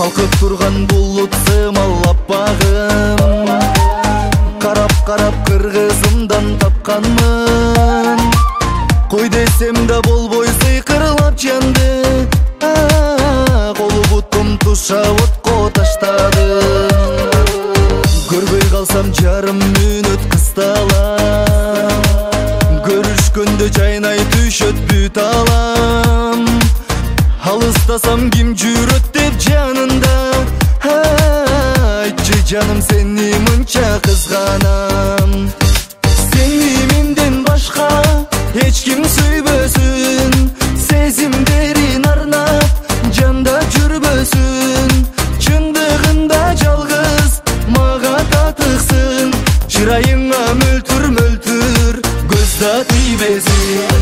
Балкып турган булут сымал аппагым, карап кыргызымдан тапканмын. Кой десем да болбой сыйкырлап жанды, колу бутум туша отко таштадым. Көрбөй калсам жарым мүнөт кысталам, көрүшкөндө жайнай түшөт бүт алам. Алыстасам ким жүрөт деп жанында, айтчы жаным сени мынча кызганам. Сени менден башка эч ким сүйбөсүн, сезимдерин арнап жанда жүрбөсүн. Чындыгында жалгыз мага татыксын, чырайыңа мөлтүр көз да тийбесин.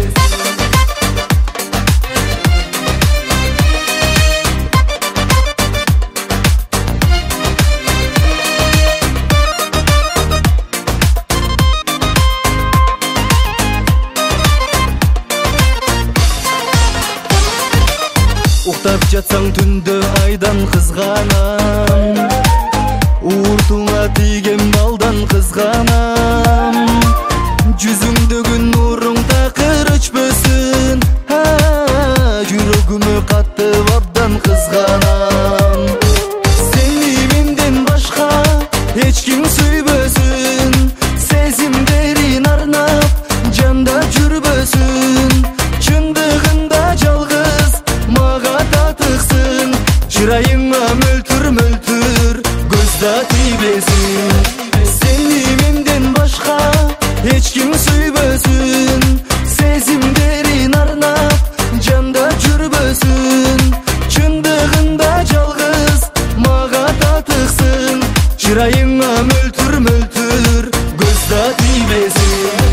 Уктап жатсаң түндө айдан кызганам, ууртуңа тийген балдан кызганам. Жүзүңдөгү нуруң такыр өчпөсүн, жүрөгүмө каттып абдан кызганам. Сени менден башка эч ким сүйбөсүн, сезимдерин арнап жанда жүрбөсүн. Чындыгында жалгыз мага татыксын, чырайыңа мөлтүр көз да тийбесин. Сени менден башка эч ким сүйбөсүн, сезимдерин арнап жанда жүрбөсүн. Чындыгында жалгыз мага татыксын, чырайыңа мөлтүр көз да тийбесин.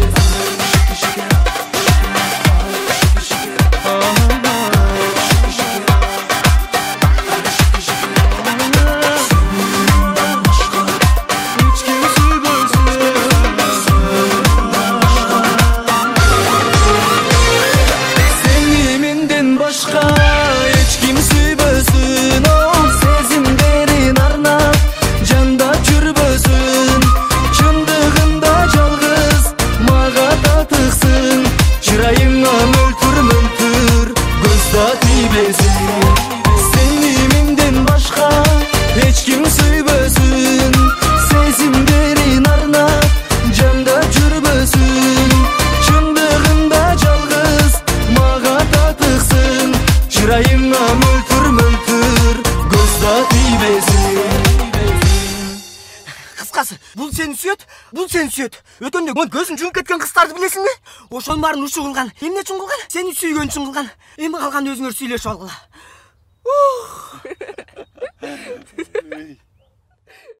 Башка эч ким сүйбөсүн, сезимдерин арнап жанда жүрбөсүн. Чындыгында жалгыз мага татыксын, чырайыңа мөлтүр көз да тийбесин. Сени менден башка эч ким сүйбөсүн, сезимдерин арнап жанда жүрбөсүн. Чындыгында жалгыз мага татыксын, чырайыңа мөлтүр көз да тийбесин. Кыскасы, бул сени сүйөт. Өтөндө көзүн жумуп кеткен кыздарды билесиңби? Ошонун баарын ушул кылган. Эмне үчүн кылган? Сени сүйгөн үчүн кылган. Эми калган өзүңөр сүйлөшүп алгыла.